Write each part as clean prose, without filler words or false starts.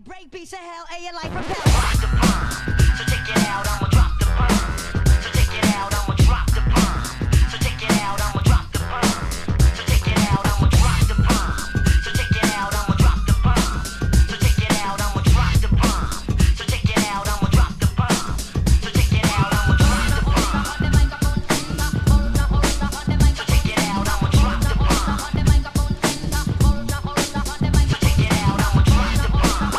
break beats of hell, and your life repel. Rock the bomb, so check it out, I'ma drop the bomb. So check it out, I'ma drop the bomb. So check it out, I'ma drop the bomb. So check it out, I'ma drop the bomb. So check it out, I'ma drop the bomb. So check it out, I'ma drop the bomb. So check it out, I'ma drop the bomb. So check it out, I'ma drop the bomb. So check it out, I'ma drop the bomb. So check it out, I'ma drop the bomb.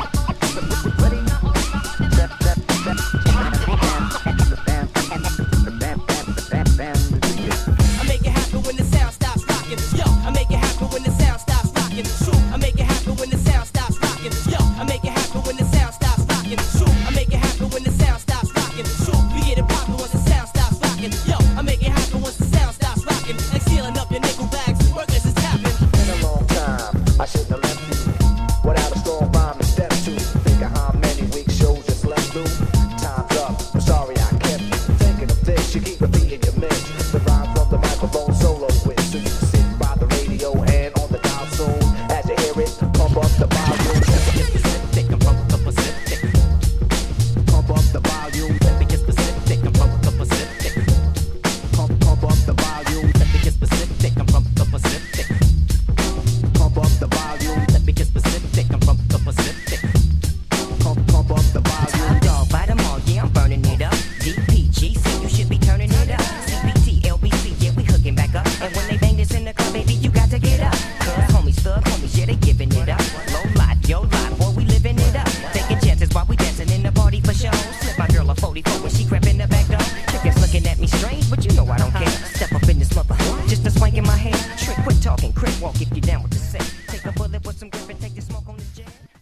I make it happen when the sound stops rocking. Yo, I make it happen when the sound stops rocking. Shoot, I make it happen when the sound stops rocking. Yo, I make it